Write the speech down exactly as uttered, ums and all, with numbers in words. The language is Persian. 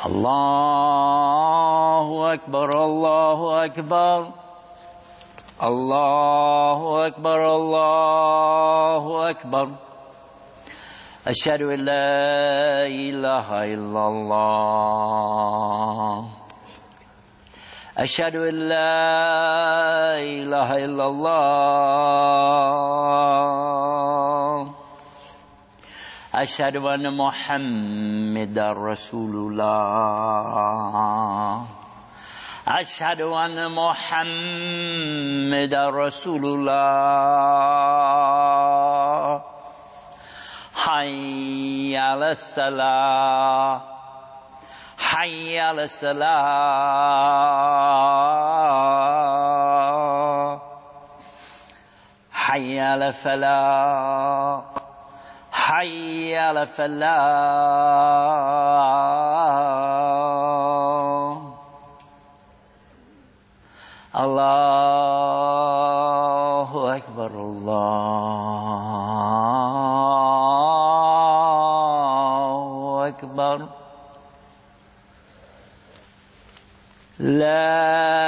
الله أكبر الله أكبر الله أكبر الله أكبر أشهد أن لا إله إلا الله أشهد أن لا إله إلا الله أشهد أن محمدا رسول الله أشهد أن محمدا رسول الله حي على الصلاة حي على الصلاة حي على الفلاح حي على الفلاح الله أكبر الله أكبر لا